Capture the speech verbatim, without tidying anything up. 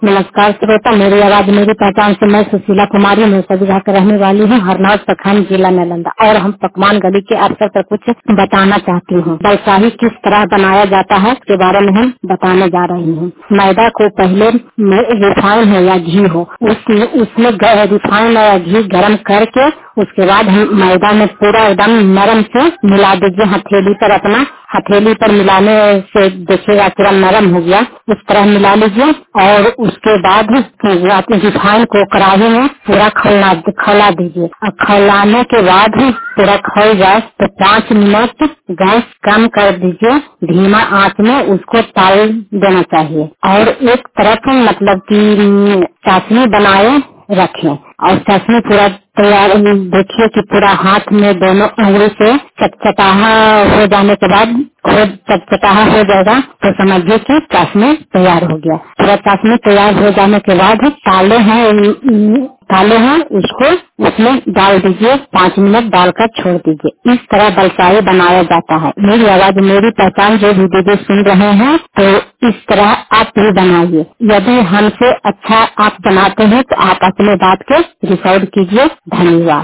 नमस्कार श्रोता, मेरी आवाज मेरी पहचान से मैं सुशीला कुमारी मैं सबिधा का रहने वाली हूँ, हरनौत प्रखंड जिला नालंदा। और हम पकवान गली के अवसर पर कुछ बताना चाहती हूँ। बलसाही किस तरह बनाया जाता है इसके बारे में हम बताने जा रही हूँ। मैदा को पहले रिफाइन है या घी हो, उसमें उसमें रिफाइन या घी गर्म करके उसके बाद हम मैदा में पूरा एकदम नरम से मिला दीजिए। हथेली पर अपना हथेली पर मिलाने से देखिएगा पूरा नरम हो गया, उस तरह मिला लीजिए। और उसके बाद अपने रिफाइन को कढ़ाई में पूरा खौला खौला दीजिए। और खौलाने के बाद पूरा खौल जाए तो पाँच मिनट गैस कम कर दीजिए, धीमा आंच में उसको ताल देना चाहिए। और एक तरफ मतलब कि चाशनी बनाए रखें और चाशनी पूरा तैयार देखिए कि पूरा हाथ में दोनों उंगली से चटचटाहा हो जाने के बाद हो चटचटाहा हो जाएगा तो समझिए कि चाशनी तैयार हो गया। पूरा चाशनी तैयार हो जाने के बाद ताले हैं ताले हैं उसको उसमें डाल दीजिए, पाँच मिनट डालकर छोड़ दीजिए। इस तरह बलसाही बनाया जाता है। मेरी आवाज मेरी पहचान जो भी दीदी सुन रहे हैं तो इस तरह आप भी बनाइए। यदि हमसे अच्छा आप बनाते हैं तो आप अपने बात के रिकॉर्ड कीजिए। धन्यवाद।